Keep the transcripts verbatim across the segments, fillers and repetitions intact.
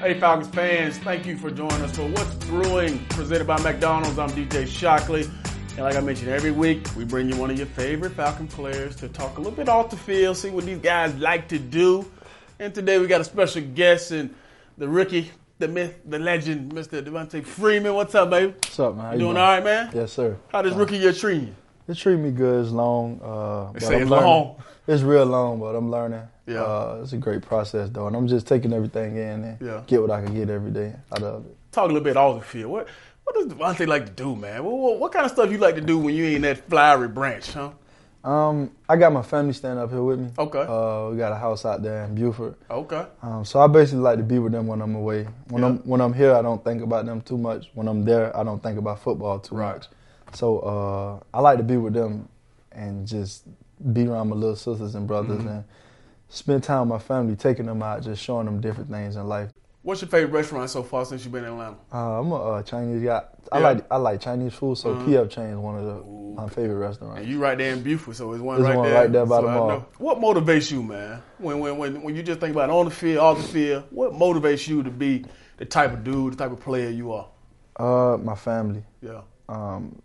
Hey Falcons fans, thank you for joining us for What's Brewing, presented by McDonald's. I'm D J Shockley, and like I mentioned, every week we bring you one of your favorite Falcon players to talk a little bit off the field, see what these guys like to do. And today we got a special guest, and the rookie, the myth, the legend, Mister Devonta Freeman. What's up, baby? What's up, man? How You you doing doing? all right, man? Yes, sir. How does Uh, rookie year treat you? It treat me good. It's long. Uh, They but say I'm it's learning. long. It's real long, but I'm learning. Yeah. Uh, it's a great process, though, and I'm just taking everything in and Yeah. get what I can get every day out of it. Talk a little bit off the field. What what does Devonta like to do, man? What, what, what kind of stuff you like to do when you ain't that flowery branch, huh? Um, I got my family staying up here with me. Okay. Uh, we got a house out there in Buford. Okay. Um, so I basically like to be with them when I'm away. When Yeah. I'm when I'm here, I don't think about them too much. When I'm there, I don't think about football too Right. much. So uh, I like to be with them and just be around my little sisters and brothers Mm-hmm. and spend time with my family, taking them out, just showing them different things in life. What's your favorite restaurant so far since you've been in Atlanta? Uh, I'm a uh, Chinese guy. I Yeah. like I like Chinese food, so Mhm. P F Chang is one of the, my favorite restaurants. And you right there in Buford, so it's one There's right one there. right there by so the I mall. know. What motivates you, man? When when when when you just think about on the field, off the field, what motivates you to be the type of dude, the type of player you are? Uh, my family, Yeah. um,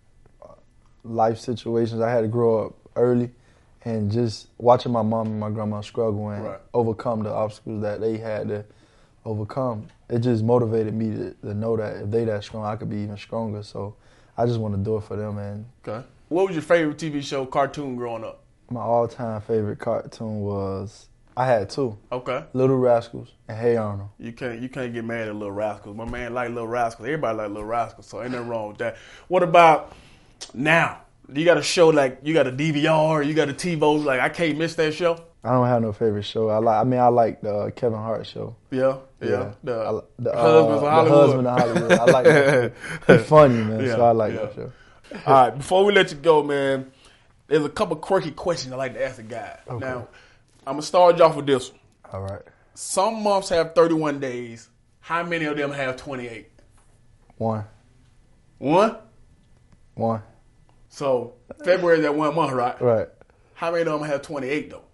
life situations. I had to grow up early, and just watching my mom and my grandma struggle and Right. overcome the obstacles that they had to overcome. It just motivated me to, to know that if they that strong, I could be even stronger. So I just want to do it for them. And Okay. What was your favorite T V show, cartoon growing up? my all-time favorite cartoon was I had two: Okay. Little Rascals and Hey Arnold. You can't you can't get mad at Little Rascals. My man like Little Rascals. Everybody like Little Rascals, so ain't nothing wrong with that. What about now? You got a show like you got a D V R, you got a TiVo. Like I can't miss that show. I don't have no favorite show. I like. I mean, I like the Kevin Hart show. Yeah, yeah. The I li- the, Husbands uh, of Hollywood. The Husband of Hollywood. I like that show. He's funny, man. Yeah, so I like yeah. that show. All right, before we let you go, man, there's a couple quirky questions I like to ask the guy. Okay. Now, I'm gonna start you off with this one. All right. Some months have thirty-one days. How many of them have twenty-eight? One. One. One. So February is that one month, right? Right. How many of them have twenty-eight though?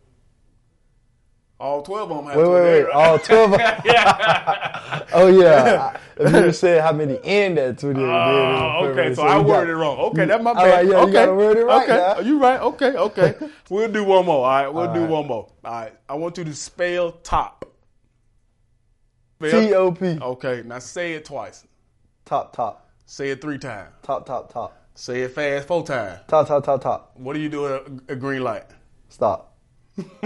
All twelve of them have Wait, wait, twenty-eight. wait. Right? All twelve. Oh yeah. If you said how many end at two, Oh, okay. So I worded it wrong. Okay, that's my All bad. right, yeah, you okay. gotta word it right Okay, now. you right. Okay, okay. We'll do one more. All right, we'll All do right. one more. All right. I want you to spell top. Spell- T O P. Okay, now say it twice. Top, top. Say it three times. Top, top, top. Say it fast four times. Top, top, top, top. What do you do at a, a green light? Stop.